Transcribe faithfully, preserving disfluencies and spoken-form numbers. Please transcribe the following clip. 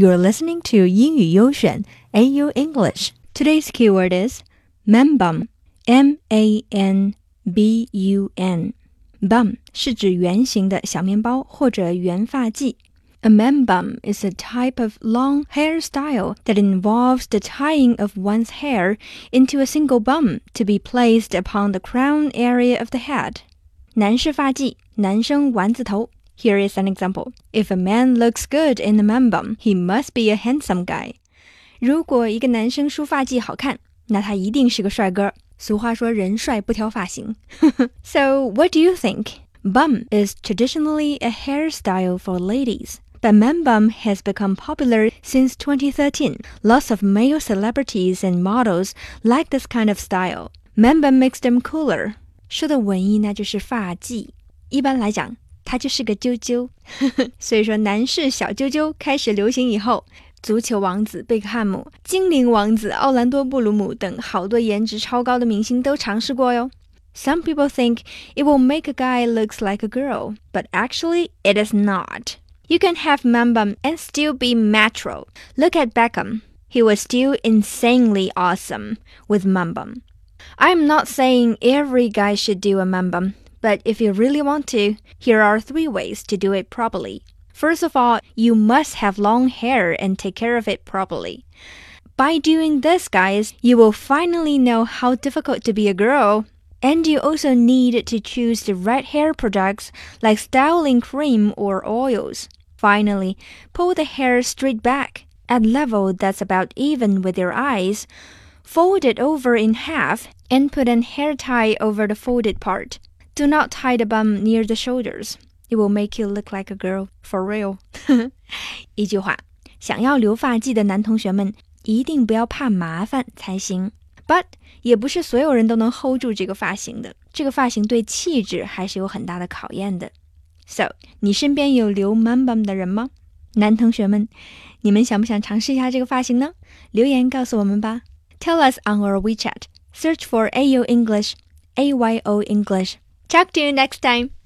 You're listening to 英语优选 A U English. Today's keyword is man bun. M A N B U N. Bun 是指圆形的小面包或者圆发髻。A man bun is a type of long hairstyle that involves the tying of one's hair into a single bun to be placed upon the crown area of the head. 男士发髻，男生丸子头。Here is an example. If a man looks good in a man bun, he must be a handsome guy. 如果一个男生梳发髻好看，那他一定是个帅哥。俗话说人帅不挑发型。So, what do you think? Bun is traditionally a hairstyle for ladies.But man bun has become popular since twenty thirteen. Lots of male celebrities and models like this kind of style. Man bun makes them cooler. 说的文艺那就是发髻。一般来讲，它就是个揪揪。所以说男士小揪揪开始流行以后，足球王子贝克汉姆、精灵王子奥兰多布鲁姆等好多颜值超高的明星都尝试过哟。Some people think it will make a guy looks like a girl, but actually it is not.You can have man bun and still be natural. Look at Beckham. He was still insanely awesome with man bun. I'm not saying every guy should do a man bun, but if you really want to, here are three ways to do it properly. First of all, you must have long hair and take care of it properly. By doing this, guys, you will finally know how difficult to be a girl.And you also need to choose the right hair products like styling cream or oils. Finally, pull the hair straight back at level that's about even with your eyes. Fold it over in half and put an hair tie over the folded part. Do not tie the bun near the shoulders. It will make you look like a girl, for real. 一句话，想要留发髻的男同学们，一定不要怕麻烦才行。But 也不是所有人都能 hold 住这个发型的，这个发型对气质还是有很大的考验的。So, 你身边有留 man bun 的人吗？男同学们，你们想不想尝试一下这个发型呢？留言告诉我们吧。Tell us on our WeChat. Search for A U English, A Y O English. Talk to you next time.